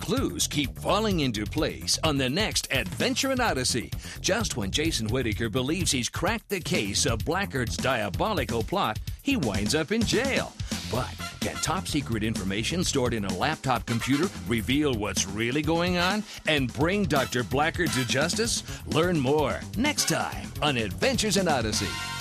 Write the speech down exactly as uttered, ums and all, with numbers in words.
clues keep falling into place on the next Adventure in Odyssey. Just when Jason Whittaker believes he's cracked the case of Blackguard's diabolical plot, he winds up in jail. But can top secret information stored in a laptop computer reveal what's really going on and bring Doctor Blackguard to justice? Learn more next time on Adventures in Odyssey.